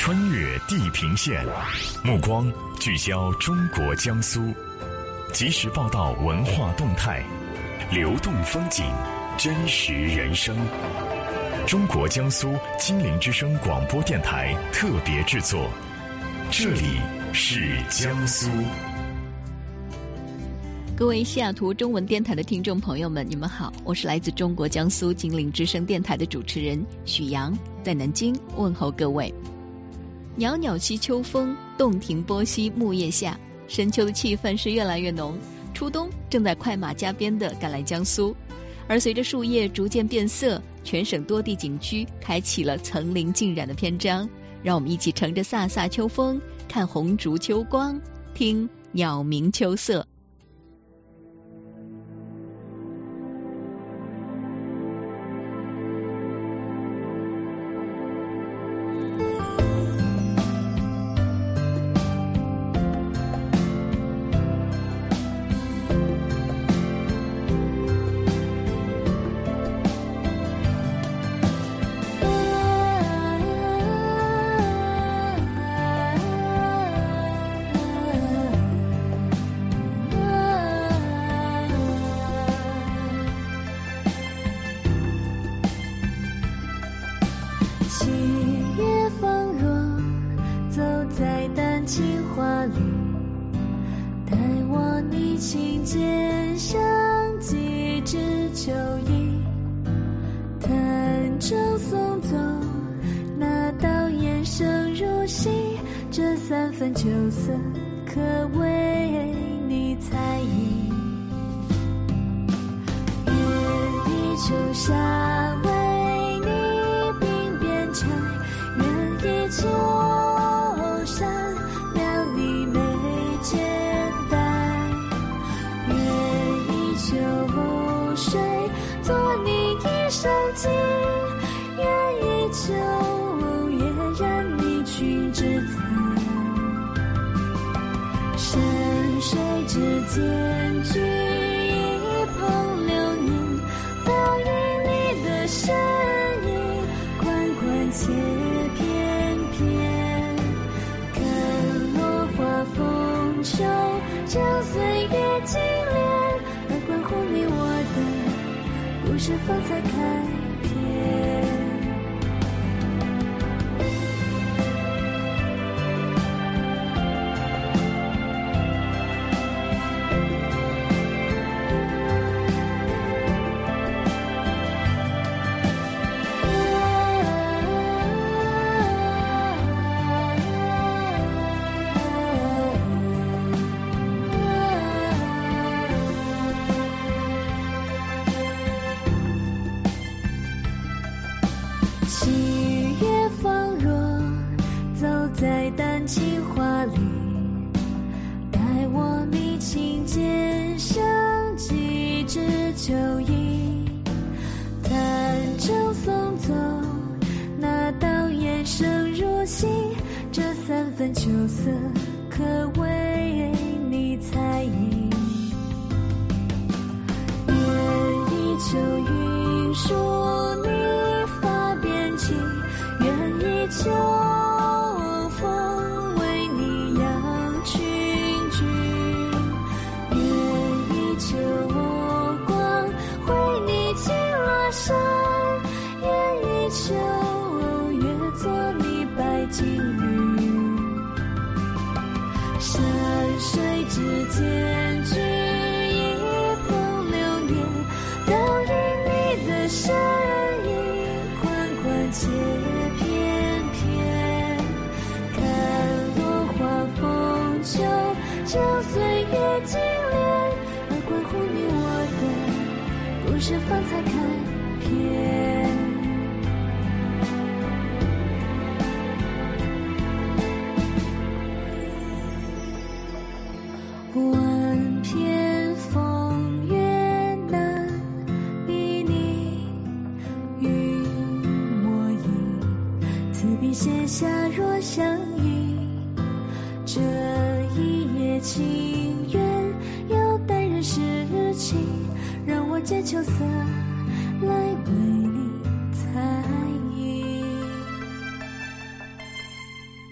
穿越地平线，目光聚焦中国江苏，及时报道文化动态，流动风景，真实人生。中国江苏金陵之声广播电台特别制作，这里是江苏。 各位西雅图中文电台的听众朋友们，你们好，我是来自中国江苏金陵之声电台的主持人许阳，在南京问候各位。袅袅西秋风，洞庭波兮木叶下，深秋的气氛是越来越浓，初冬正在快马加鞭地赶来江苏。而随着树叶逐渐变色，全省多地景区开启了层林尽染的篇章。让我们一起乘着飒飒秋风，看红烛秋光，听鸟鸣秋色。 借秋色来为你采。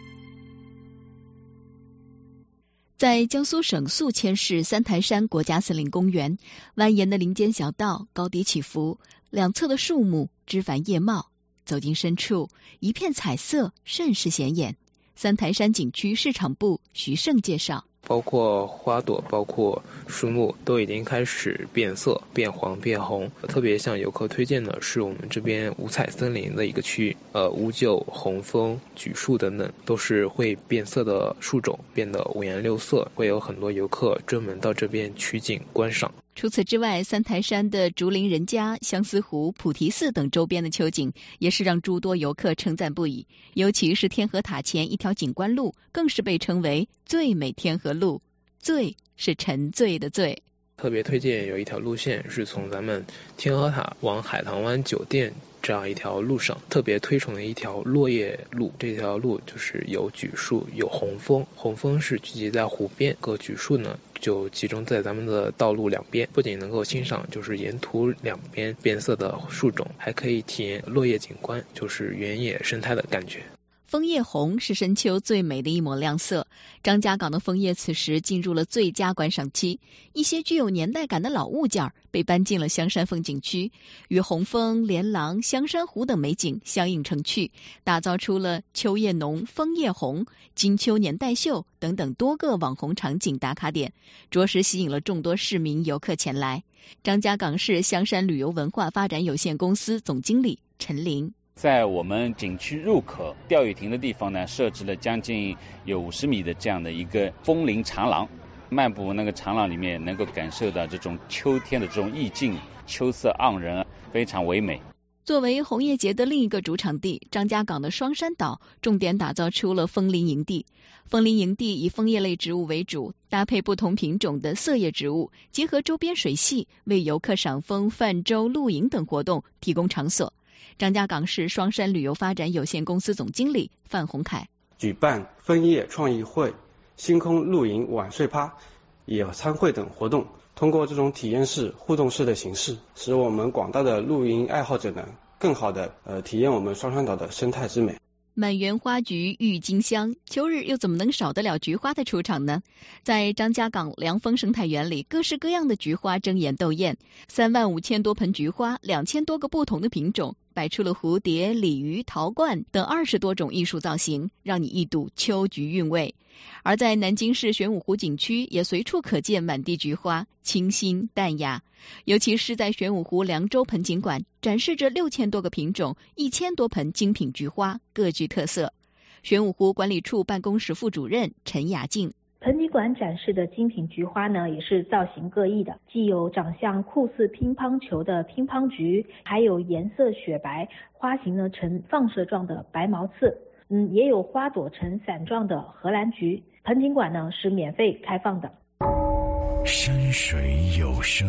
在江苏省宿迁市三台山国家森林公园，蜿蜒的林间小道高低起伏，两侧的树木枝繁叶茂，走进深处，一片彩色，甚是显眼。三台山景区市场部徐胜介绍， 包括花朵，包括树木都已经开始变色，变黄变红。特别向游客推荐的是我们这边五彩森林的一个区域，乌桕、红枫、榉树等等都是会变色的树种，变得五颜六色，会有很多游客专门到这边取景观赏。 除此之外，三台山的竹林人家、相思湖、菩提寺等周边的秋景也是让诸多游客称赞不已。尤其是天河塔前一条景观路，更是被称为最美天河路，醉是沉醉的醉。 特别推荐有一条路线是从咱们天河塔往海棠湾酒店这样一条路上，特别推崇的一条落叶路。这条路就是有榉树，有红枫，红枫是聚集在湖边，各榉树呢就集中在咱们的道路两边，不仅能够欣赏就是沿途两边变色的树种，还可以体验落叶景观，就是原野生态的感觉。 枫叶红是深秋最美的一抹亮色，张家港的枫叶此时进入了最佳观赏期，一些具有年代感的老物件被搬进了香山风景区，与红枫、连廊、香山湖等美景相映成趣，打造出了秋叶浓、枫叶红、金秋年代秀等等多个网红场景打卡点，着实吸引了众多市民游客前来。张家港市香山旅游文化发展有限公司总经理陈林， 在我们景区入口钓鱼亭的地方呢，设置了将近有50米的这样的一个枫林长廊，漫步那个长廊里面，能够感受到这种秋天的这种意境，秋色盎然，非常唯美。 作为红叶节的另一个主场地，张家港的双山岛重点打造出了枫林营地。枫林营地以枫叶类植物为主，搭配不同品种的色叶植物，结合周边水系，为游客赏枫、泛舟、露营等活动提供场所。张家港市双山旅游发展有限公司总经理范宏凯， 举办枫叶创意会、星空露营晚睡趴、野餐会等活动，通过这种体验式、互动式的形式，使我们广大的露营爱好者呢，更好的体验我们双山岛的生态之美。 满园花菊郁金香，秋日又怎么能少得了菊花的出场呢？在张家港凉风生态园里，各式各样的菊花争妍斗艳，35000多盆菊花，2000多个不同的品种，摆出了蝴蝶、鲤鱼、陶罐等20多种艺术造型，让你一睹秋菊韵味。而在南京市玄武湖景区，也随处可见满地菊花，清新淡雅。尤其是在玄武湖凉州盆景馆，展示着6000多个品种，1000多盆精品菊花，各具特色。玄武湖管理处办公室副主任陈雅静， 盆景馆展示的精品菊花呢，也是造型各异的，既有长相酷似乒乓球的乒乓菊，还有颜色雪白、花型呢呈放射状的白毛刺，也有花朵呈伞状的荷兰菊。盆景馆呢是免费开放的。 山水有声，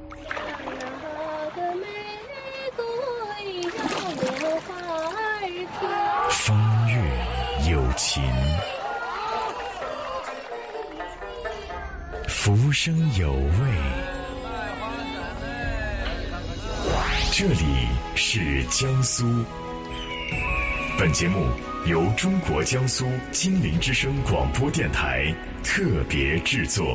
风月有情，浮生有味。这里是江苏。本节目由中国江苏金陵之声广播电台特别制作。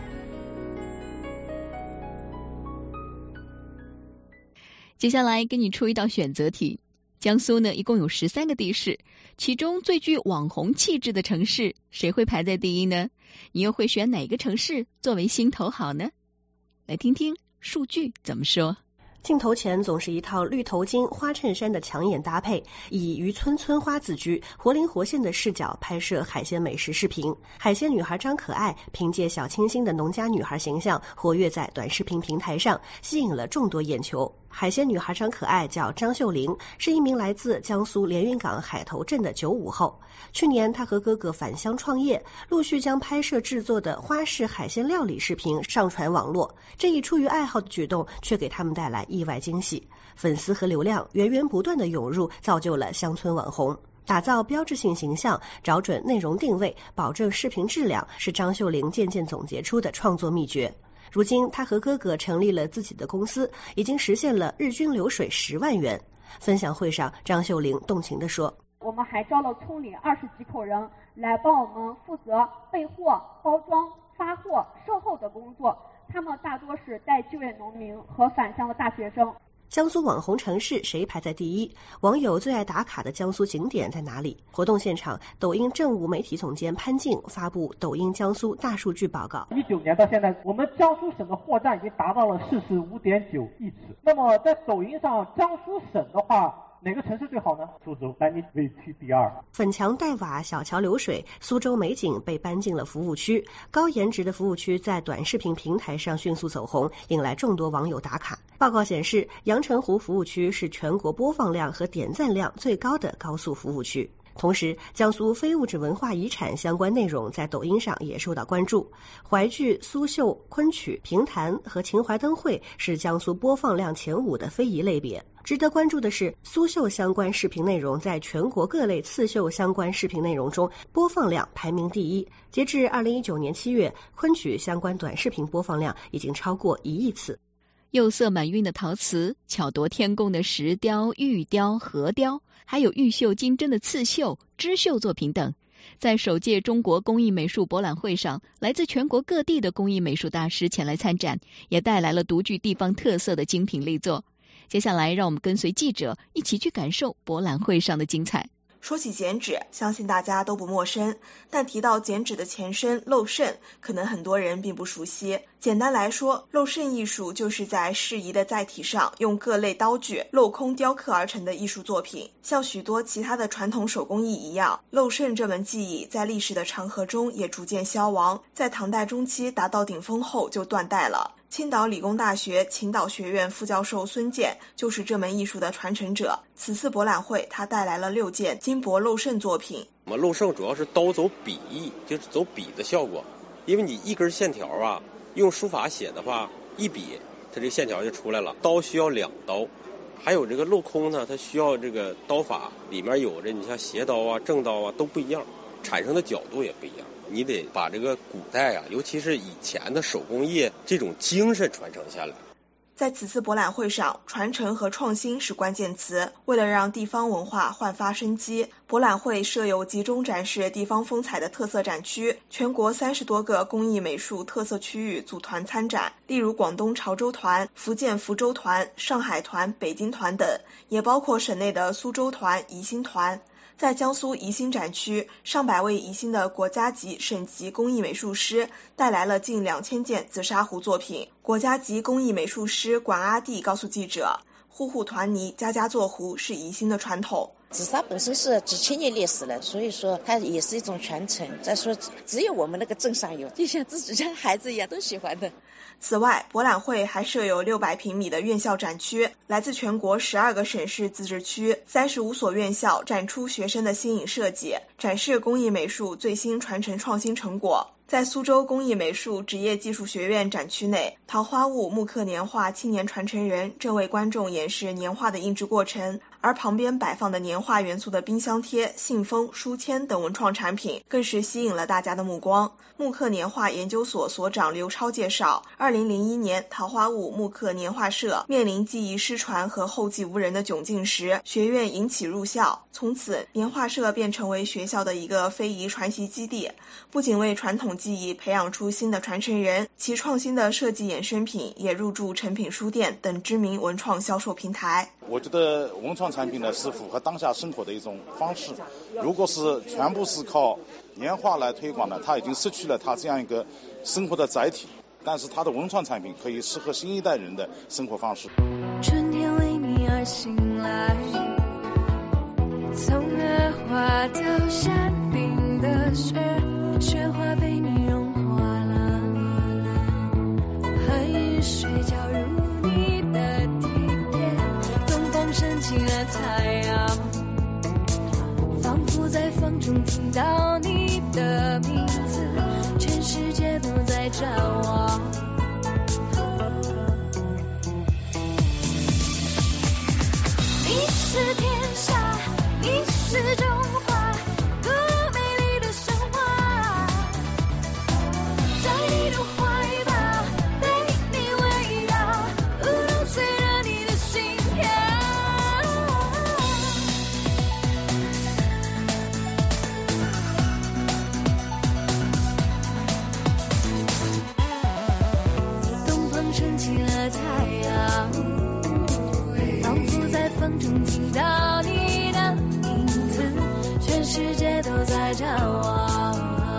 接下来给你出一道选择题。江苏呢，一共有13个地市，其中最具网红气质的城市，谁会排在第一呢？你又会选哪个城市作为心头好呢？来听听数据怎么说。 镜头前总是一套绿头巾、花衬衫的抢眼搭配，以渔村村花自居，活灵活现的视角拍摄海鲜美食视频。海鲜女孩张可爱凭借小清新的农家女孩形象，活跃在短视频平台上，吸引了众多眼球。海鲜女孩张可爱叫张秀玲，是一名来自江苏连云港海头镇的95后。去年她和哥哥返乡创业，陆续将拍摄制作的花式海鲜料理视频上传网络。这一出于爱好的举动，却给他们带来意外惊喜，粉丝和流量源源不断的涌入，造就了乡村网红。打造标志性形象，找准内容定位，保证视频质量，是张秀玲渐渐总结出的创作秘诀。如今她和哥哥成立了自己的公司，已经实现了日均流水10万元。分享会上，张秀玲动情地说， 我们还招了村里20几口人来帮我们负责备货、包装、发货、售后的工作。他们大多是待就业农民和返乡的大学生。 江苏网红城市谁排在第一？网友最爱打卡的江苏景点在哪里？活动现场，抖音政务媒体总监潘静发布抖音江苏大数据报告。 19年到现在，我们江苏省的货占已经达到了45.9亿次。那么在抖音上，江苏省的话，哪个城市最好呢？苏州，南京位居第2。 粉墙黛瓦，小桥流水，苏州美景被搬进了服务区。高颜值的服务区在短视频平台上迅速走红，引来众多网友打卡。报告显示，阳澄湖服务区是全国播放量和点赞量最高的高速服务区。同时，江苏非物质文化遗产相关内容在抖音上也受到关注。淮剧、苏绣、昆曲、评弹和秦淮灯会是江苏播放量前5的非遗类别。值得关注的是，苏绣相关视频内容在全国各类刺绣相关视频内容中播放量排名第1。截至2019年7月，昆曲相关短视频播放量已经超过1亿次。 釉色满晕的陶瓷，巧夺天工的石雕、玉雕、核雕，还有玉绣金针的刺绣、织绣作品等，在首届中国工艺美术博览会上，来自全国各地的工艺美术大师前来参展，也带来了独具地方特色的精品力作。接下来，让我们跟随记者一起去感受博览会上的精彩。 说起剪纸，相信大家都不陌生，但提到剪纸的前身镂渗，可能很多人并不熟悉。简单来说，镂渗艺术就是在适宜的载体上用各类刀具镂空雕刻而成的艺术作品。像许多其他的传统手工艺一样，镂渗这门技艺在历史的长河中也逐渐消亡，在唐代中期达到顶峰后就断代了。青岛理工大学青岛学院副教授孙健就是这门艺术的传承者。此次博览会，他带来了6件金箔镂渗作品。 我们镂渗主要是刀走笔意，就是走笔的效果。因为你一根线条啊，用书法写的话，一笔它这个线条就出来了。刀需要2刀，还有这个镂空呢，它需要这个刀法里面有着你像斜刀啊、正刀啊都不一样，产生的角度也不一样。你得把这个古代啊，尤其是以前的手工业这种精神传承下来。 在此次博览会上，传承和创新是关键词。为了让地方文化焕发生机，博览会设有集中展示地方风采的特色展区，全国30多个工艺美术特色区域组团参展，例如广东潮州团、福建福州团、上海团、北京团等，也包括省内的苏州团、宜兴团。在江苏宜兴展区，上百位宜兴的国家级、省级工艺美术师带来了近2000件紫砂壶作品。国家级工艺美术师管阿弟告诉记者，户户团泥、家家做壶是宜兴的传统。 紫砂本身是几千年历史了，所以说它也是一种传承。再说只有我们那个镇上有，就像自己家孩子一样都喜欢的。 此外，博览会还设有600平米的院校展区，来自全国12个省市自治区35所院校展出学生的新颖设计，展示工艺美术最新传承创新成果。在苏州工艺美术职业技术学院展区内，桃花坞木刻年画青年传承人正为观众演示年画的印制过程，而旁边摆放的年画元素的冰箱贴、信封、书签等文创产品更是吸引了大家的目光。木刻年画研究所所长刘超介绍，2001年桃花坞木刻年画社面临技艺失传和后继无人的窘境时，学院引起入校，从此年画社便成为学校的一个非遗传习基地，不仅为传统技艺培养出新的传承人，其创新的设计衍生品也入驻诚品书店等知名文创销售平台。 我觉得文创产品呢是符合当下生活的一种方式，如果是全部是靠年画来推广呢，它已经失去了它这样一个生活的载体，但是它的文创产品可以适合新一代人的生活方式。 春天为你而醒来，从恶化到山顶的雪，雪花被你融化了，寒雨水浇入你的体贴，东方升起了太阳，仿佛在风中听到你的名字，全世界都在展望。你是天下，你是中华，多美丽的神话，在你的怀抱，被你围绕，舞动随着你的心跳。 中听到你的名字，全世界都在找我。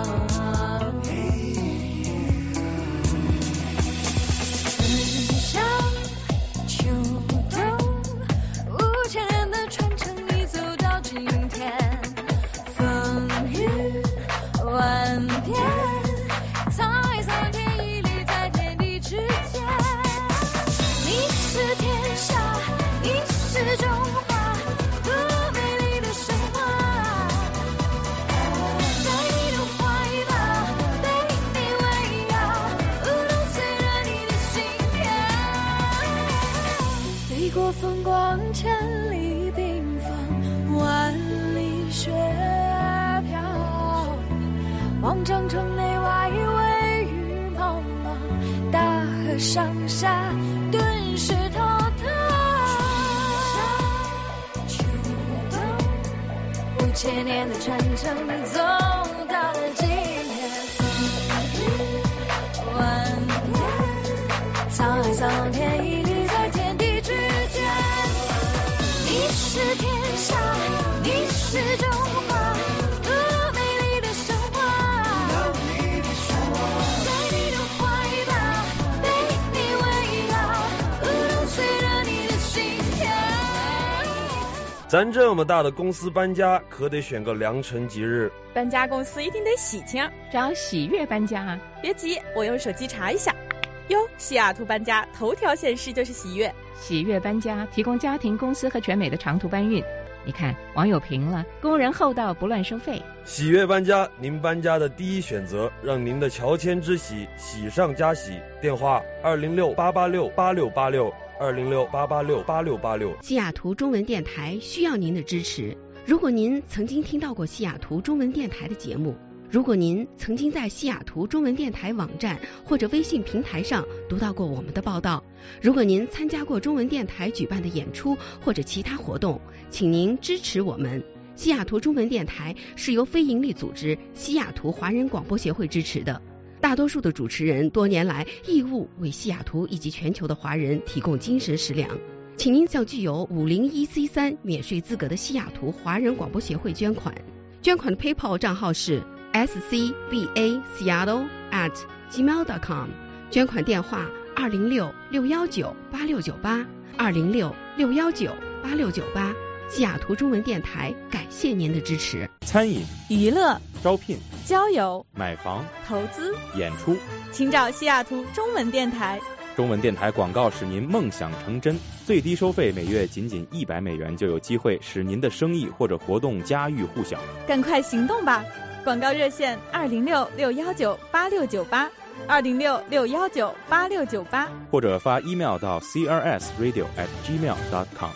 春夏秋冬，5000年的传承，你走到今天，风雨万变，沧桑天意里，在天地之间。你是天下，你是中华，多美丽的神话。在你的怀抱，被你围绕，舞动随着你的心跳。飞过风光，千里冰封，万里雪飘。望江城内外，微雨茫茫，大河上下，顿时滔滔。秋冬，5000年的传承，走到了今天，万变，沧桑天意里，在天地之间。你是天下，你是中华，多美丽的神话。在你的怀抱，被你围绕，舞动随着你的心跳。 咱这么大的公司搬家，可得选个良辰吉日。 搬家公司一定得喜庆， 找喜悦搬家啊！ 别急，我用手机查一下。哟，西雅图搬家头条显示就是喜悦。 喜悦搬家提供家庭、公司和全美的长途搬运。你看，网友评了，工人厚道，不乱收费。 喜悦搬家，您搬家的第一选择，让您的乔迁之喜喜上加喜。电话206-886-8686，206-886-8686。 西雅图中文电台需要您的支持。如果您曾经听到过西雅图中文电台的节目，如果您曾经在西雅图中文电台网站或者微信平台上读到过我们的报道，如果您参加过中文电台举办的演出或者其他活动，请您支持我们。西雅图中文电台是由非营利组织西雅图华人广播协会支持的，大多数的主持人多年来义务为西雅图以及全球的华人提供精神食粮。请您向具有501C3免税资格的西雅图华人广播协会捐款。捐款的 PayPal 账号是scbaseattle@gmail.com， 捐款电话206-619-8698 206-619-8698。西雅图中文电台感谢您的支持。 餐饮、 娱乐、 招聘、 交友、 买房、 投资、 演出， 请找西雅图中文电台。 中文电台广告使您梦想成真，最低收费每月仅$100就有机会使您的生意或者活动家喻户晓。 赶快行动吧！广告热线206-619-8698 206-619-8698， 或者发 email 到 crsradio@gmail.com。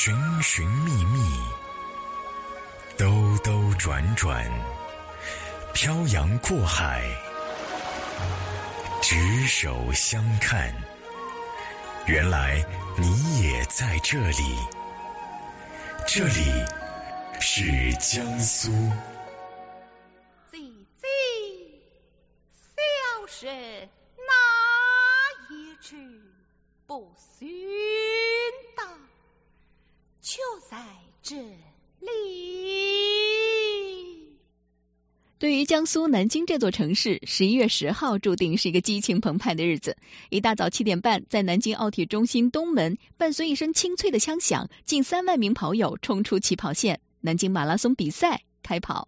寻寻觅觅，兜兜转转，漂洋过海，执手相看，原来你也在这里，这里是江苏。 小事哪一去不寻到，就在这里。 对于江苏南京这座城市，11月10号注定是一个激情澎湃的日子。一大早7点半，在南京奥体中心东门，伴随一声清脆的枪响，近3万名跑友冲出起跑线，南京马拉松比赛开跑。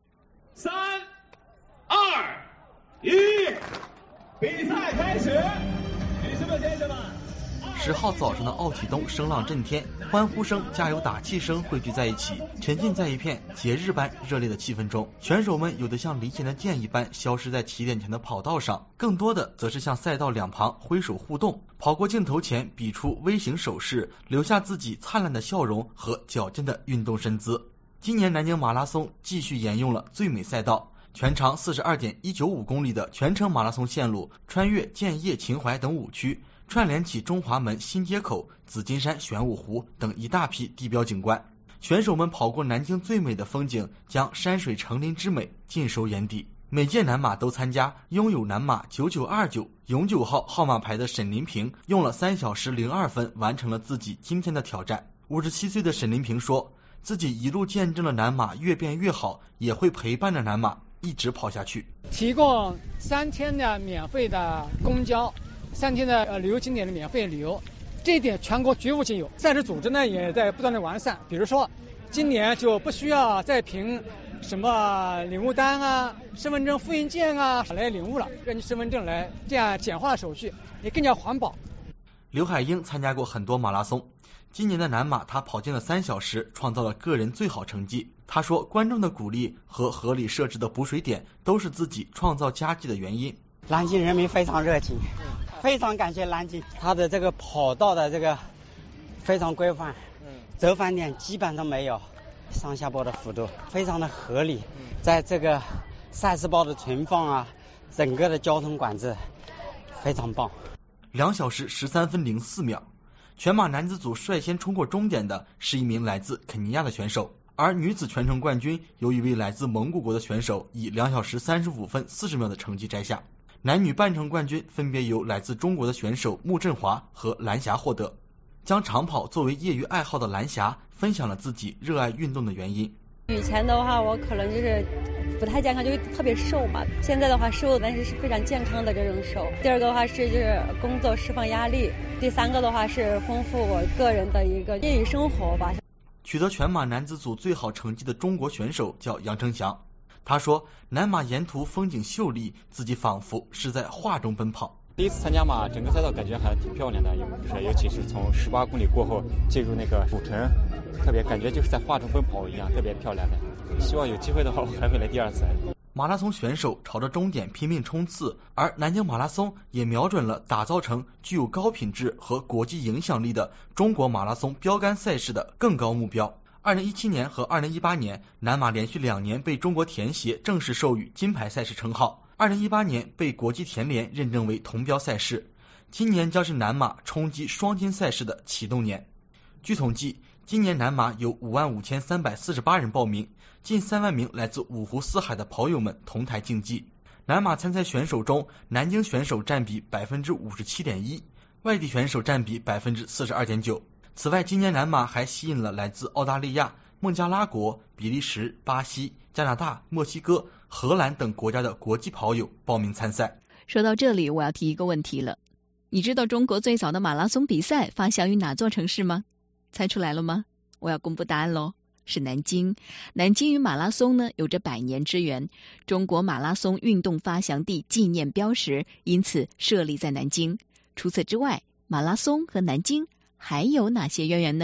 3、2、1，比赛开始！女士们、先生们，10号早上的奥体东声浪震天，欢呼声、加油打气声汇聚在一起，沉浸在一片节日般热烈的气氛中。选手们有的像离弦的箭一般消失在起点前的跑道上，更多的则是向赛道两旁挥手互动，跑过镜头前比出微型手势，留下自己灿烂的笑容和矫健的运动身姿。今年南京马拉松继续沿用了最美赛道，全长42.195公里的全程马拉松线路，穿越建邺、秦淮等5区，串联起中华门、新街口、紫金山、玄武湖等一大批地标景观。选手们跑过南京最美的风景，将山水成林之美尽收眼底。每届南马都参加，拥有南马9929永久号号码牌的沈林平用了3小时02分完成了自己今天的挑战。57岁的沈林平说，自己一路见证了南马越变越好，也会陪伴着南马一直跑下去。 提供3天的免费的公交，3天的旅游景点的免费旅游，这一点全国绝无仅有。赛事组织呢也在不断的完善，比如说今年就不需要再凭什么领物单啊、身份证复印件啊来领物了，根据身份证来，这样简化手续也更加环保。 刘海英参加过很多马拉松，今年的南马他跑进了3小时，创造了个人最好成绩。他说，观众的鼓励和合理设置的补水点都是自己创造佳绩的原因。 南京人民非常热情，非常感谢南京，他的这个跑道的这个非常规范，折返点基本上没有，上下坡的幅度非常的合理，在这个赛事包的存放啊，整个的交通管制非常棒。 2小时13分04秒，全马男子组率先冲过终点的是一名来自肯尼亚的选手，而女子全程冠军由一位来自蒙古国的选手以2小时35分40秒的成绩摘下。男女半程冠军分别由来自中国的选手穆振华和蓝霞获得。将长跑作为业余爱好的蓝霞分享了自己热爱运动的原因。 以前的话我可能就是不太健康，就特别瘦嘛，现在的话瘦但是是非常健康的这种瘦。第二个的话是就是工作释放压力，第3个的话是丰富我个人的一个业余生活吧。 取得全马男子组最好成绩的中国选手叫杨成祥，他说南马沿途风景秀丽，自己仿佛是在画中奔跑。 第一次参加马，整个赛道感觉还挺漂亮的，尤其是从18公里过后进入那个主城，特别感觉就是在画中奔跑一样，特别漂亮的。希望有机会的话，我还会来第2次。 马拉松选手朝着终点拼命冲刺，而南京马拉松也瞄准了打造成具有高品质和国际影响力的中国马拉松标杆赛事的更高目标。2017年和2018年，南马连续2年被中国田协正式授予金牌赛事称号，2018年被国际田联认证为铜标赛事，今年将是南马冲击双金赛事的启动年。据统计，今年南马有55348人报名，近3万名来自5湖4海的跑友们同台竞技。南马参赛选手中，南京选手占比 57.1%， 外地选手占比 42.9%。此外，今年南马还吸引了来自澳大利亚、孟加拉国、比利时、巴西、加拿大、墨西哥、荷兰等国家的国际跑友报名参赛。 说到这里，我要提一个问题了，你知道中国最早的马拉松比赛发祥于哪座城市吗？猜出来了吗？我要公布答案喽，是南京。南京与马拉松呢有着100年之缘，中国马拉松运动发祥地纪念标识因此设立在南京。除此之外，马拉松和南京还有哪些渊源呢？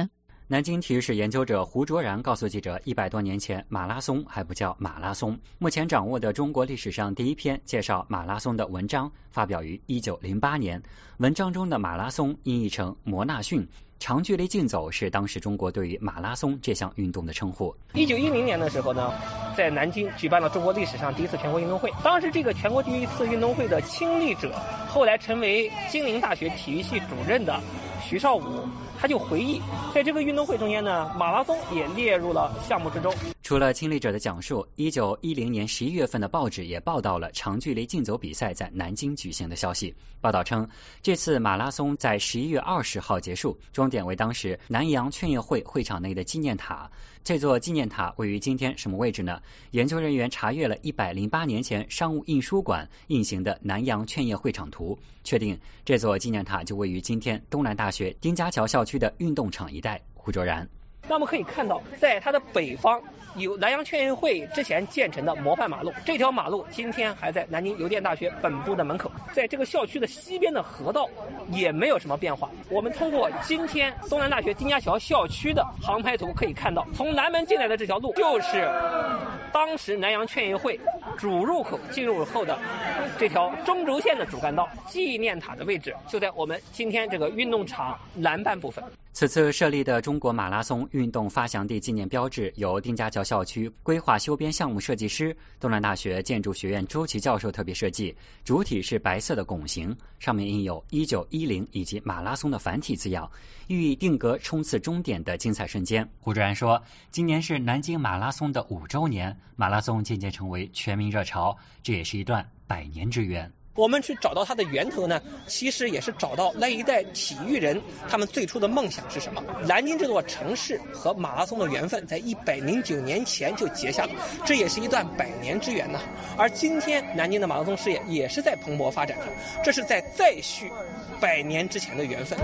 南京体育史研究者胡卓然告诉记者，100多年前马拉松还不叫马拉松。目前掌握的中国历史上第一篇介绍马拉松的文章发表于1908年，文章中的马拉松音译成摩纳逊，长距离竞走是当时中国对于马拉松这项运动的称呼。 1910年的时候呢，在南京举办了中国历史上第一次全国运动会。当时这个全国第一次运动会的亲历者，后来成为金陵大学体育系主任的徐绍武，他就回忆，在这个运动会中间呢，马拉松也列入了项目之中。 除了亲历者的讲述，1910年11月份的报纸也报道了长距离竞走比赛在南京举行的消息。报道称，这次马拉松在11月20号结束，终点为当时南洋劝业会会场内的纪念塔。这座纪念塔位于今天什么位置呢？研究人员查阅了108年前商务印书馆印行的南洋劝业会场图，确定这座纪念塔就位于今天东南大学丁家桥校区的运动场一带。胡卓然， 那么可以看到，在它的北方有南洋劝业会之前建成的模范马路，这条马路今天还在南京邮电大学本部的门口。在这个校区的西边的河道也没有什么变化。我们通过今天东南大学丁家桥校区的航拍图可以看到，从南门进来的这条路就是当时南洋劝业会主入口进入后的这条中轴线的主干道。纪念塔的位置就在我们今天这个运动场南半部分。 此次设立的中国马拉松运动发祥地纪念标志由丁家桥校区规划修编项目设计师、东南大学建筑学院周琦教授特别设计，主体是白色的拱形，上面印有1910以及马拉松的繁体字样，寓意定格冲刺终点的精彩瞬间。胡卓然说，今年是南京马拉松的5周年，马拉松渐渐成为全民热潮，这也是一段100年之缘。 我们去找到它的源头呢，其实也是找到那一代体育人他们最初的梦想是什么。南京这座城市和马拉松的缘分在109年前就结下了，这也是一段100年之缘呢。而今天南京的马拉松事业也是在蓬勃发展着，这是在再续100年之前的缘分。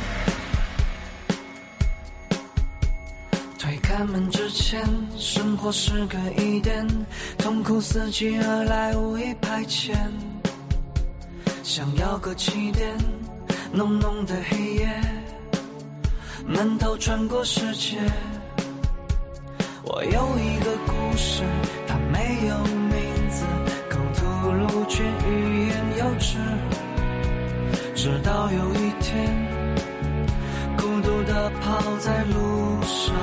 推开门之前，生活是个疑点，痛苦伺机而来，无意排遣。想要个起点，浓浓的黑夜，闷头穿过世界。我有一个故事，它没有名字，口吐露却欲言又止。直到有一天，孤独地跑在路上。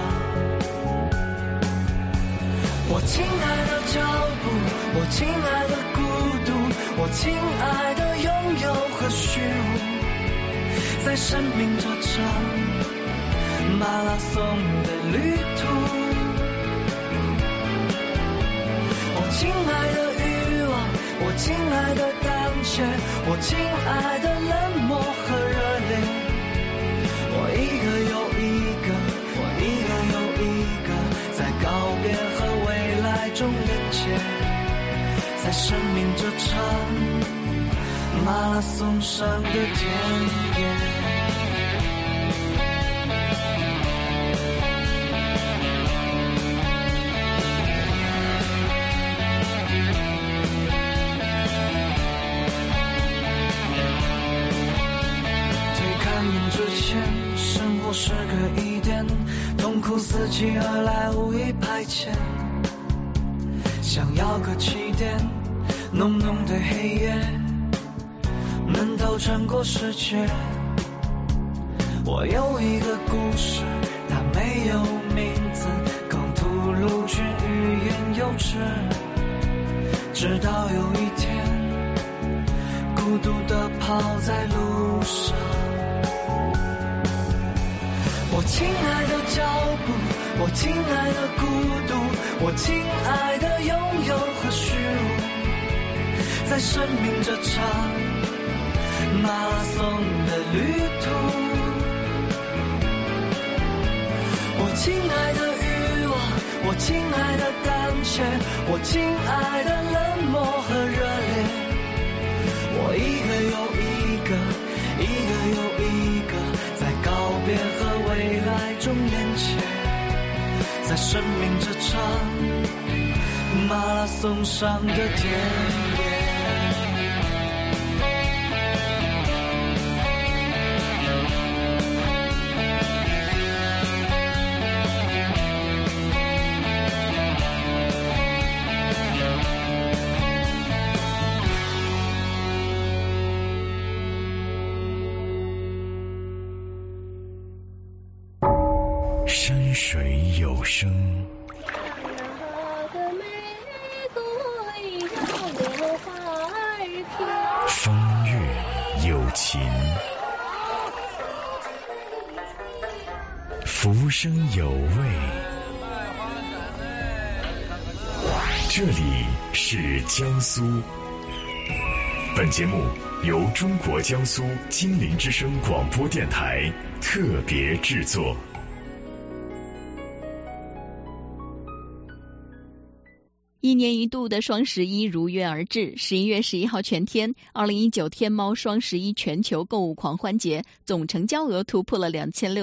我亲爱的脚步，我亲爱的孤独，我亲爱的拥有和虚无，在生命这场马拉松的旅途。我亲爱的欲望，我亲爱的胆怯，我亲爱的冷漠和热烈，我一个又一个，我一个又一个，在告别和未来中连接，在生命这场马拉松上的田野。生活是个疑点，痛苦伺机而来，无意排遣。想要个起点，浓浓的黑夜，闷头穿过世界。我有一个故事，它没有名字，口吐露却欲言又止。直到有一天，孤独地跑在路上。我亲爱的脚步，我亲爱的孤独，我亲爱的拥有和虚无，在生命这场马拉松的旅途。我亲爱的欲望，我亲爱的胆怯，我亲爱的冷漠和热烈，我一个又一个，一个又一个，在告别和未来中连接，在生命这场马拉松上的田野。 山水有声，风月有情，浮生有味。这里是江苏。本节目由中国江苏金陵之声广播电台特别制作。 一年一度的双11如约而至，11月11号全天，2019天猫双11全球购物狂欢节总成交额突破了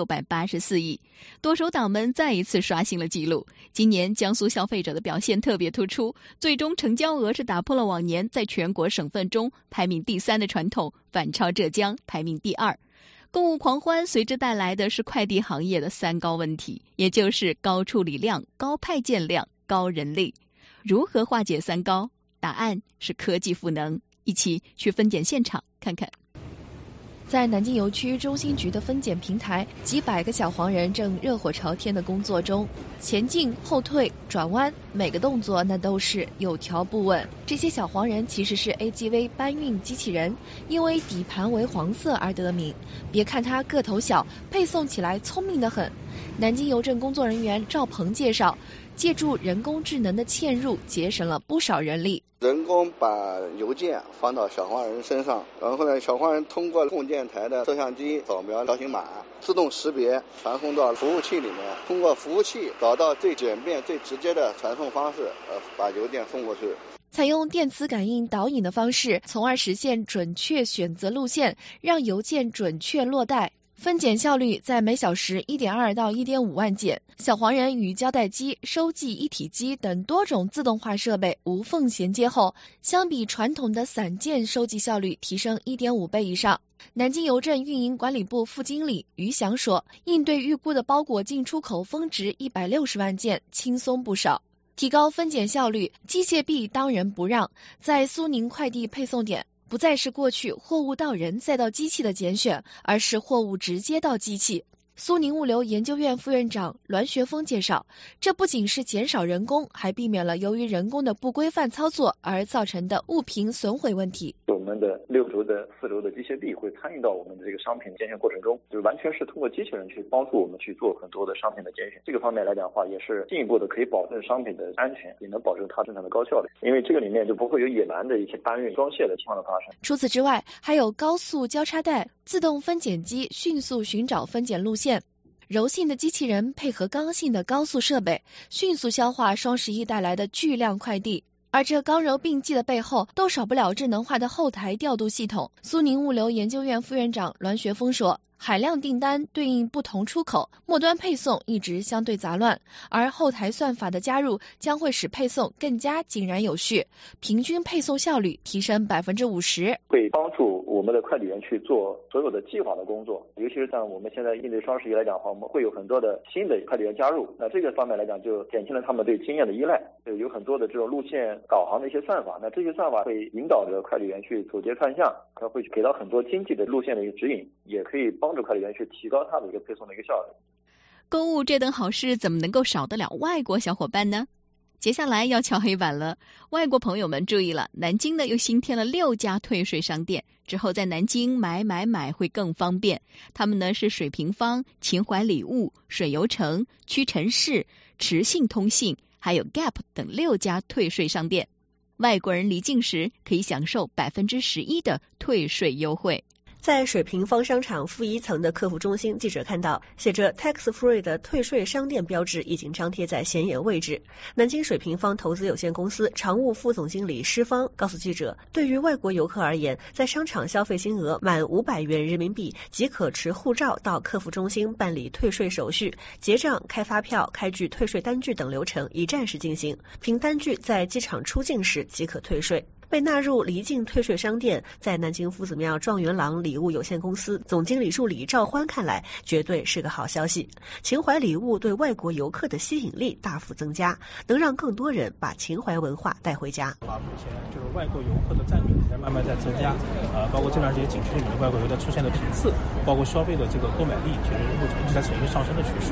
2684亿，多手党们再一次刷新了纪录。今年江苏消费者的表现特别突出，最终成交额是打破了往年在全国省份中排名第3的传统，反超浙江排名第2。购物狂欢随之带来的是快递行业的3高问题，也就是高处理量、高派件量、高人力。如何化解3高？答案是科技赋能。一起去分拣现场看看。在南京邮区中心局的分拣平台，几百个小黄人正热火朝天的工作中，前进、后退、转弯，每个动作那都是有条不紊。这些小黄人其实是 AGV 搬运机器人，因为底盘为黄色而得名。别看它个头小，配送起来聪明得很。南京邮政工作人员赵鹏介绍，借助人工智能的嵌入，节省了不少人力。 人工把邮件放到小黄人身上，然后呢，小黄人通过供件台的摄像机扫描条形码，自动识别，传送到服务器里面，通过服务器找到最简便、最直接的传送方式，把邮件送过去。 采用电磁感应导引的方式，从而实现准确选择路线，让邮件准确落袋。分拣效率在每小时 1.2 到 1.5 万件，小黄人与胶带机、收寄一体机等多种自动化设备无缝衔接后，相比传统的散件收集效率提升 1.5 倍以上。南京邮政运营管理部副经理于翔说，应对预估的包裹进出口峰值160万件轻松不少。提高分拣效率，机械臂当仁不让。在苏宁快递配送点，不再是过去货物到人再到机器的拣选，而是货物直接到机器。苏宁物流研究院副院长栾学峰介绍，这不仅是减少人工，还避免了由于人工的不规范操作而造成的物品损毁问题。 我们的6轴的4轴的机械臂会参与到我们的这个商品拣选过程中，就完全是通过机器人去帮助我们去做很多的商品的拣选。这个方面来讲的话，也是进一步的可以保证商品的安全，也能保证它生产的高效率，因为这个里面就不会有野蛮的一些搬运装卸的情况的发生。 除此之外，还有高速交叉带、自动分拣机迅速寻找分拣路线，柔性的机器人配合刚性的高速设备，迅速消化双11带来的巨量快递。而这刚柔并济的背后，都少不了智能化的后台调度系统。苏宁物流研究院副院长栾学峰说，海量订单对应不同出口，末端配送一直相对杂乱，而后台算法的加入将会使配送更加井然有序，平均配送效率提升 50%， 会帮助我们的快递员去做所有的计划的工作。尤其是像我们现在应对双11来讲的话，我们会有很多的新的快递员加入，那这个方面来讲就减轻了他们对经验的依赖。有很多的这种路线导航的一些算法，那这些算法会引导着快递员去走街串巷，它会给到很多经济的路线的一个指引，也可以帮助快递员去提高他的一个配送的一个效率。 购物这等好事怎么能够少得了外国小伙伴呢？接下来要敲黑板了，外国朋友们注意了，南京呢又新添了6家退税商店，之后在南京买会更方便。他们呢是水平方、秦淮礼物、水邮城、屈臣氏、驰信通信还有 Gap 等6家退税商店。外国人离境时可以享受 11% 的退税优惠。 在水平方商场负1层的客服中心，记者看到写着 Tax Free 的退税商店标志已经张贴在显眼位置。南京水平方投资有限公司常务副总经理施方告诉记者，对于外国游客而言，在商场消费金额满500元人民币即可持护照到客服中心办理退税手续，结账、开发票、开具退税单据等流程一站式进行，凭单据在机场出境时即可退税。被纳入离境退税商店，在南京夫子庙状元郎礼物有限公司总经理助理赵欢看来，绝对是个好消息。秦淮礼物对外国游客的吸引力大幅增加，能让更多人把秦淮文化带回家。 目前就是外国游客的占比在慢慢在增加，包括这段时间景区里面的外国游的出现的频次，包括消费的这个购买力，其实目前一直在呈一个上升的趋势。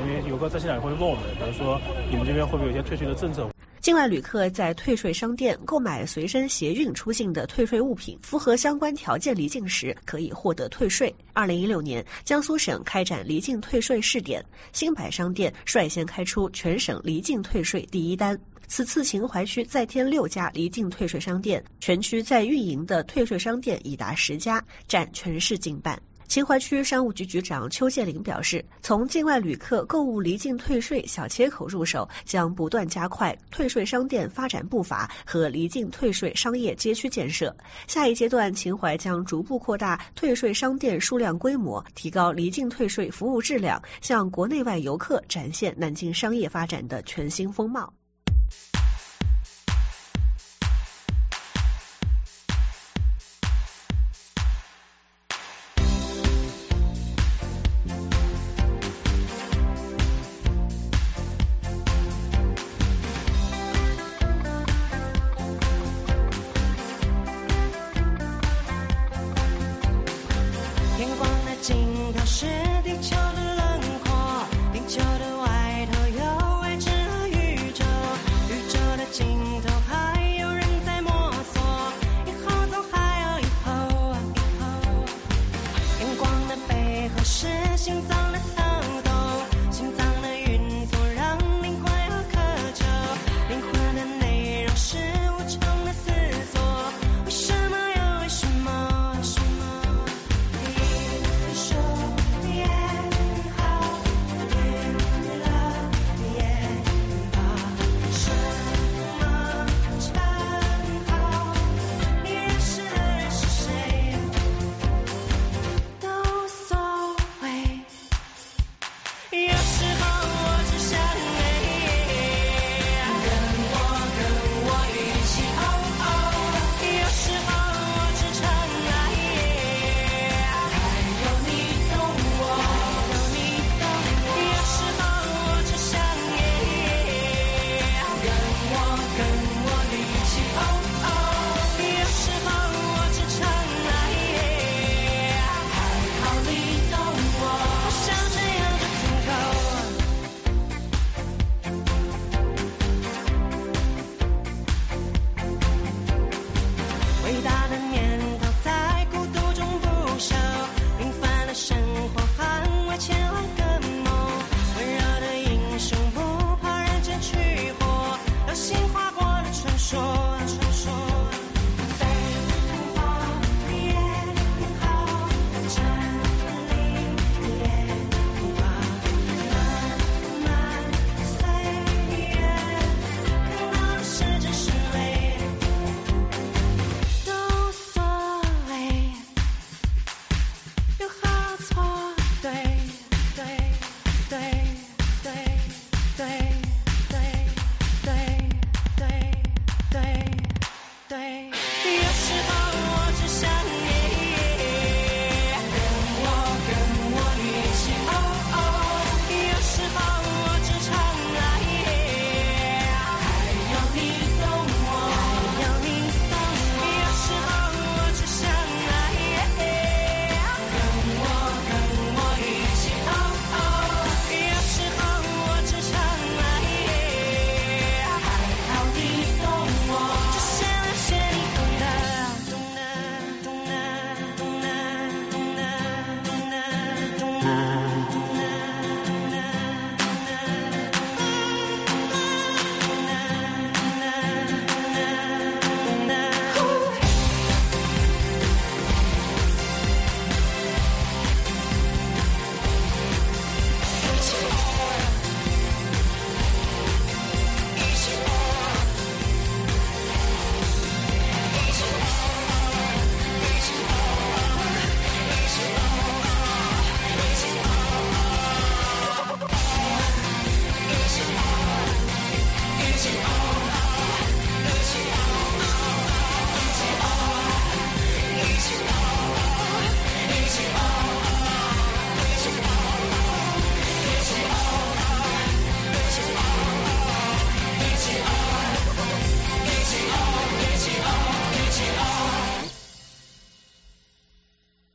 因为游客在现场也会问我们，比如说你们这边会不会有一些退税的政策？ 境外旅客在退税商店购买随身携运出境的退税物品，符合相关条件离境时可以获得退税。2016年，江苏省开展离境退税试点，新百商店率先开出全省离境退税第一单。此次秦淮区再添6家离境退税商店，全区在运营的退税商店已达10家，占全市近半。秦淮区商务局局长邱建林表示，从境外旅客购物离境退税小切口入手，将不断加快退税商店发展步伐和离境退税商业街区建设。下一阶段，秦淮将逐步扩大退税商店数量规模，提高离境退税服务质量，向国内外游客展现南京商业发展的全新风貌。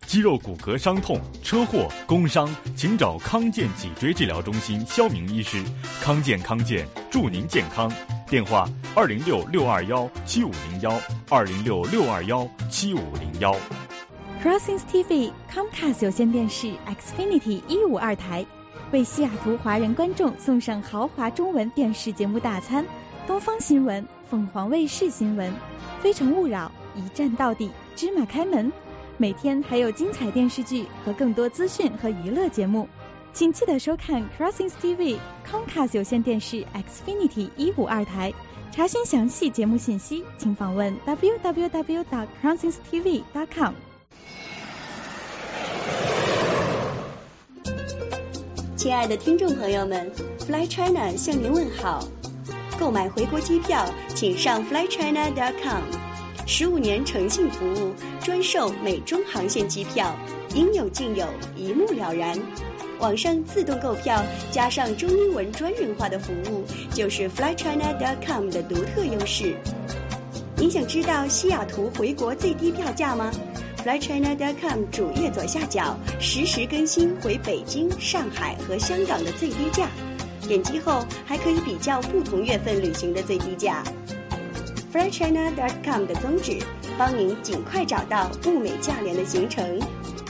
肌肉骨骼伤痛、车祸、工伤，请找康健脊椎治疗中心肖明医师。康健祝您健康。电话206-621-7501，206-621-7501。 Crossings TV Comcast 有线电视 Xfinity 152台，为西雅图华人观众送上豪华中文电视节目大餐：东方新闻、凤凰卫视新闻、非诚勿扰、一站到底、芝麻开门。每天还有精彩电视剧和更多资讯和娱乐节目，请记得收看 Crossings TV Comcast 有线电视 Xfinity 152台。查询详细节目信息，请访问 www.crossingstv.com。 亲爱的听众朋友们 ，Fly China 向您问好。购买回国机票，请上 flychina.com。15年诚信服务，专售美中航线机票，应有尽有，一目了然。网上自动购票加上中英文专人化的服务，就是 flychina.com 的独特优势。您想知道西雅图回国最低票价吗？flychina.com 主页左下角实时更新回北京、上海和香港的最低价，点击后还可以比较不同月份旅行的最低价。flychina.com 的宗旨，帮您尽快找到物美价廉的行程。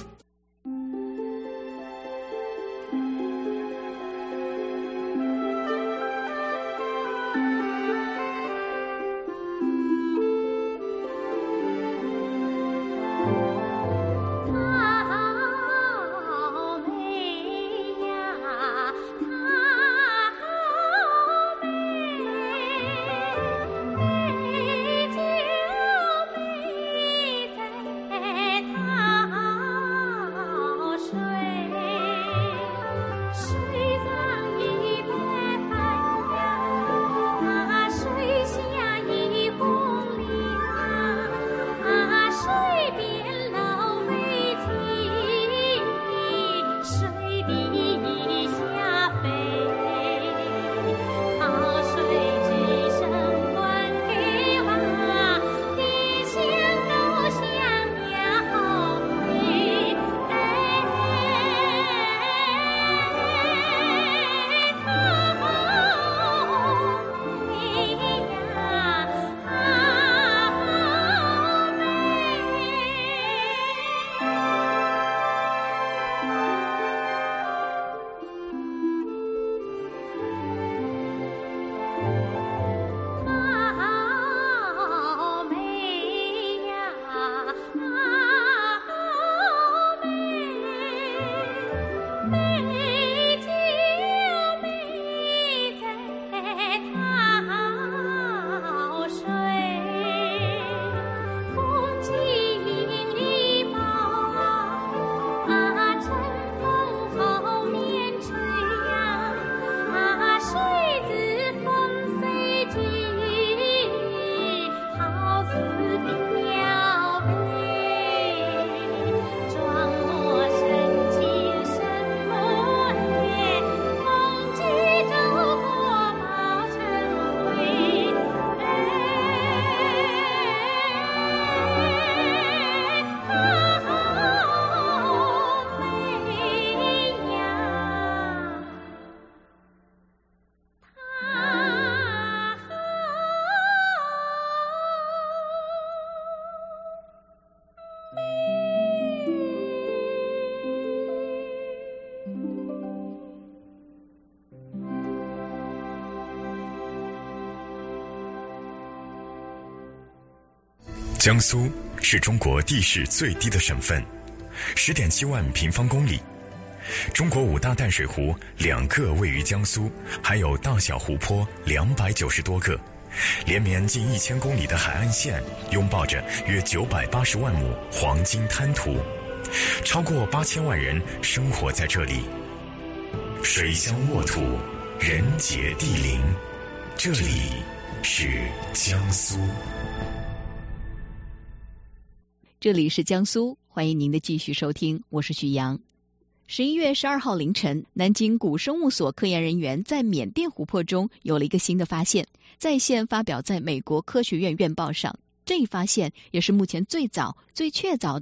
江苏是中国地势最低的省份，10.7万平方公里。中国5大淡水湖2个位于江苏，还有大小湖泊290多个，连绵近1000公里的海岸线拥抱着约980万亩黄金滩涂，超过8000万人生活在这里。水乡沃土，人杰地灵，这里是江苏。 这里是江苏，欢迎您的继续收听，我是许阳。11月12号凌晨，南京古生物所科研人员在缅甸湖泊中有了一个新的发现，在线发表在美国科学院院报上。这一发现也是目前最早、最确凿的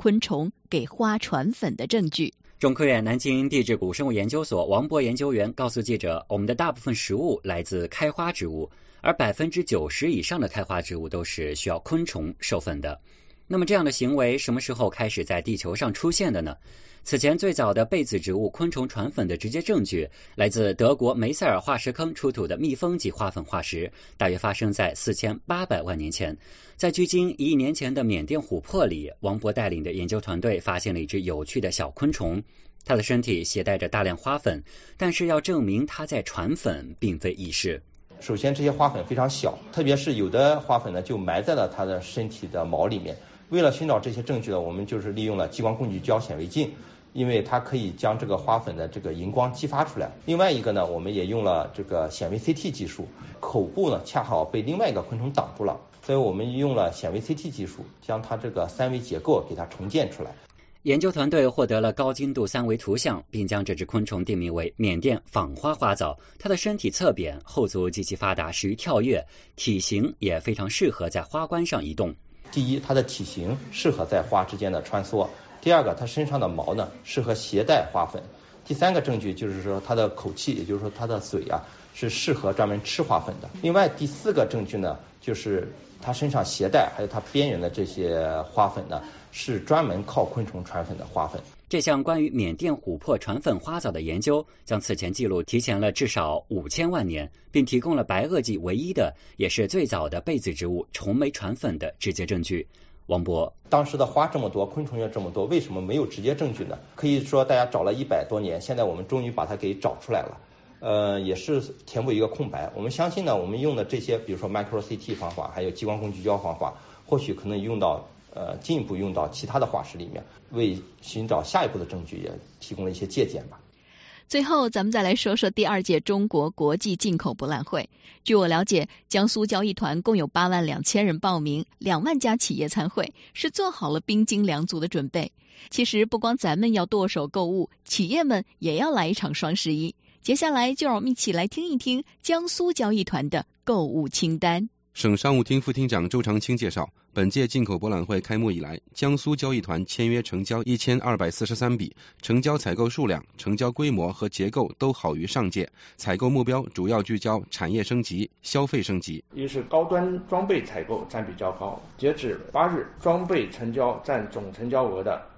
昆虫给花传粉的证据。 中科院南京地质古生物研究所王博研究员告诉记者，我们的大部分食物来自开花植物，而 90% 以上的开花植物都是需要昆虫授粉的。那么这样的行为什么时候开始在地球上出现的呢？此前最早的被子植物昆虫传粉的直接证据来自德国梅塞尔化石坑出土的蜜蜂级花粉化石，大约发生在4800万年前。在距今1亿年前的缅甸琥珀里，王博带领的研究团队发现了一只有趣的小昆虫，它的身体携带着大量花粉，但是要证明它在传粉并非易事。 首先这些花粉非常小，特别是有的花粉呢就埋在了它的身体的毛里面。为了寻找这些证据呢，我们就是利用了激光共聚焦显微镜，因为它可以将这个花粉的这个荧光激发出来。另外一个呢，我们也用了这个显微 CT 技术，口部呢恰好被另外一个昆虫挡住了，所以我们用了显微 CT 技术，将它这个三维结构给它重建出来。 研究团队获得了高精度3维图像，并将这只昆虫定名为缅甸纺花花藻。它的身体侧扁，后足极其发达，适于跳跃，体型也非常适合在花冠上移动。 第一，它的体型适合在花之间的穿梭；第二个，它身上的毛呢适合携带花粉；第三个证据就是说它的口气，也就是说它的嘴啊是适合专门吃花粉的。另外第四个证据呢，就是它身上携带还有它边缘的这些花粉呢是专门靠昆虫传粉的花粉。 这项关于缅甸琥珀传粉花藻的研究，将此前记录提前了至少5000万年，并提供了白垩纪唯一的，也是最早的被子植物虫媒传粉的直接证据。王博， 当时的花这么多，昆虫也这么多，为什么没有直接证据呢？可以说大家找了100多年，现在我们终于把它给找出来了。也是填补一个空白。我们相信呢，我们用的这些，比如说 micro CT 方法，还有激光共聚焦方法，或许可能用到进一步用到其他的化石里面，为寻找下一步的证据也提供了一些借鉴吧。 最后咱们再来说说第2届中国国际进口博览会。据我了解，江苏交易团共有8万2千人报名，2万家企业参会，是做好了兵精粮足的准备。其实不光咱们要剁手购物，企业们也要来一场双11。接下来就让我们一起来听一听江苏交易团的购物清单。 省商务厅副厅长周长青介绍，本届进口博览会开幕以来，江苏交易团签约成交1243笔，成交采购数量、成交规模和结构都好于上届。采购目标主要聚焦产业升级、消费升级。 一是高端装备采购占比较高，截止8日，装备成交占总成交额的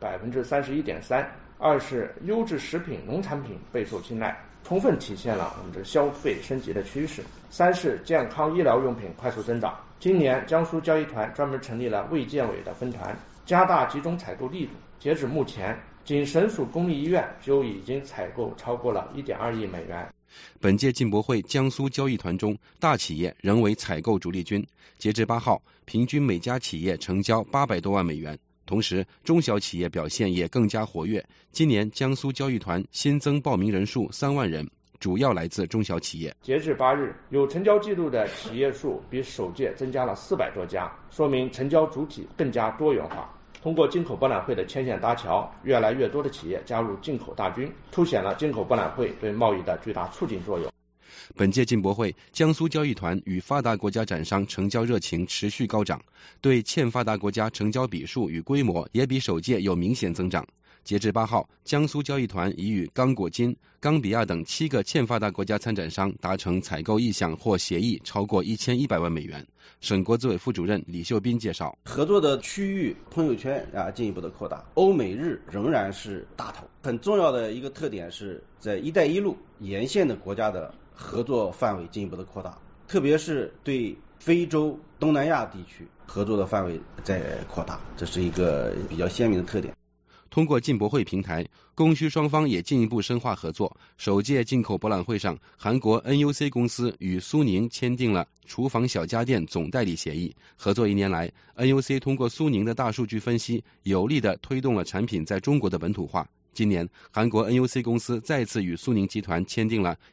31.3%。二是优质食品、农产品备受青睐，充分体现了我们的消费升级的趋势。三是健康医疗用品快速增长，今年江苏交易团专门成立了卫健委的分团，加大集中采购力度。截止目前，仅省属公立医院就已经采购超过了1.2亿美元。 本届进博会江苏交易团中，大企业仍为采购主力军，截至8号，平均每家企业成交800多万美元。同时，中小企业表现也更加活跃。今年江苏交易团新增报名人数3万人，主要来自中小企业。 截至8日，有成交记录的企业数比首届增加了400多家，说明成交主体更加多元化。通过进口博览会的牵线搭桥，越来越多的企业加入进口大军，凸显了进口博览会对贸易的巨大促进作用。 本届进博会，江苏交易团与发达国家展商成交热情持续高涨，对欠发达国家成交笔数与规模也比首届有明显增长。截至8号，江苏交易团已与刚果金、冈比亚等7个欠发达国家参展商达成采购意向或协议超过1100万美元。省国资委副主任李秀斌介绍， 合作的区域朋友圈进一步的扩大，欧美日仍然是大头。很重要的一个特点是在一带一路沿线的国家的合作范围进一步的扩大，特别是对非洲、东南亚地区合作的范围在扩大，这是一个比较鲜明的特点。 通过进博会平台，供需双方也进一步深化合作。首届进口博览会上，韩国 NUC 公司与苏宁签订了厨房小家电总代理协议。合作1年来， NUC 通过苏宁的大数据分析，有力地推动了产品在中国的本土化。今年，韩国 NUC 公司再次与苏宁集团签订了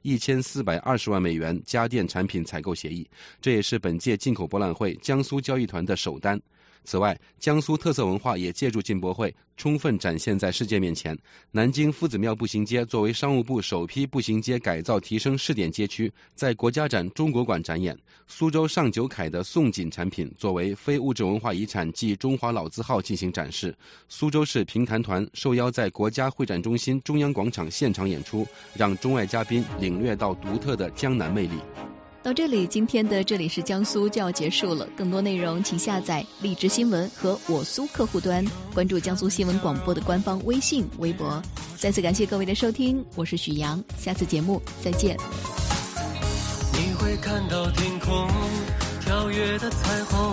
1420万美元家电产品采购协议，这也是本届进口博览会江苏交易团的首单。 此外，江苏特色文化也借助进博会充分展现在世界面前。南京夫子庙步行街作为商务部首批步行街改造提升试点街区，在国家展中国馆展演。苏州上九凯的宋锦产品作为非物质文化遗产暨中华老字号进行展示。苏州市评弹团受邀在国家会展中心中央广场现场演出，让中外嘉宾领略到独特的江南魅力。 到这里，今天的这里是江苏就要结束了。更多内容请下载荔枝新闻和我苏客户端，关注江苏新闻广播的官方微信、微博。再次感谢各位的收听，我是许阳，下次节目再见。 你会看到天空跳跃的彩虹，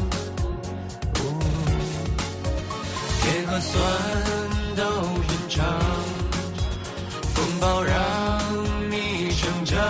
甜和酸都品尝，风暴让你成长，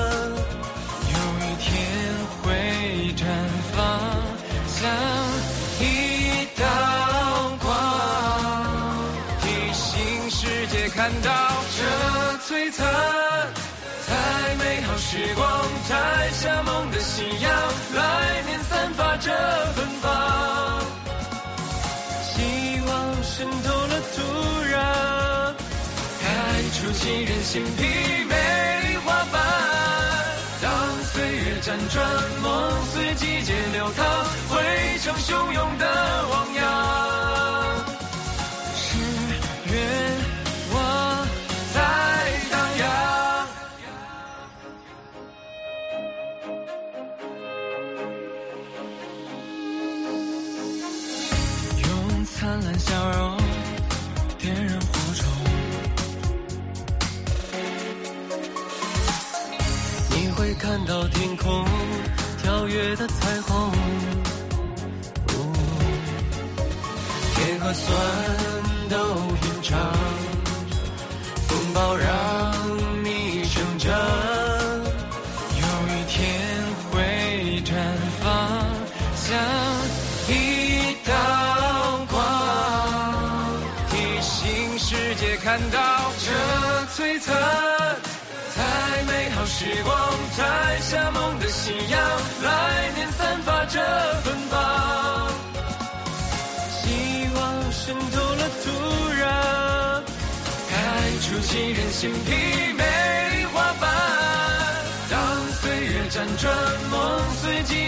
绽放，像一道光，提醒世界看到这璀璨，太美好时光，摘下梦的信仰，来年散发着芬芳，希望渗透了土壤，开出沁人心脾美丽花瓣，当岁月辗转，梦随季节流淌，汇成汹涌的汪洋。是愿望在荡漾，用灿烂笑容点燃火种，你会看到天空跳跃的彩虹，甜和酸都品尝，风暴让你成长，有一天会绽放，像一道光，提醒世界看到这璀璨，太美好时光，摘下梦的信仰，来年散发着芬芳，希望渗透了土壤，开出沁人心脾美丽花瓣，当岁月辗转，梦随季